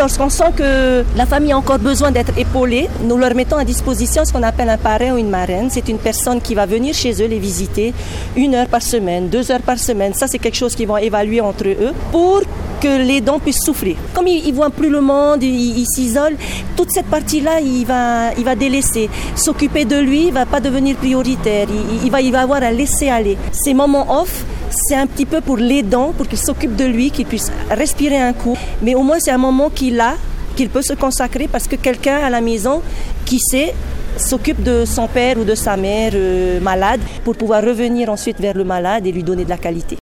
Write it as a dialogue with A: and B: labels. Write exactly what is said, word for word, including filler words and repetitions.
A: lorsqu'on sent que la famille a encore besoin d'être épaulée, nous leur mettons à disposition ce qu'on appelle un parrain ou une marraine. C'est une personne qui va venir chez eux les visiter une heure par semaine, deux heures par semaine. Ça, c'est quelque chose qu'ils vont évaluer entre eux pour que l'aidant puisse souffler. Comme il ne voit plus le monde, il, il s'isole, toute cette partie-là, il va, il va délaisser. S'occuper de lui ne va pas devenir prioritaire. Il, il, va, il va avoir à laisser aller. Ces moments off, c'est un petit peu pour l'aidant, pour qu'il s'occupe de lui, qu'il puisse respirer un coup. Mais au moins, c'est un moment qu'il a, qu'il peut se consacrer parce que quelqu'un à la maison, qui sait, s'occupe de son père ou de sa mère euh, malade pour pouvoir revenir ensuite vers le malade et lui donner de la qualité.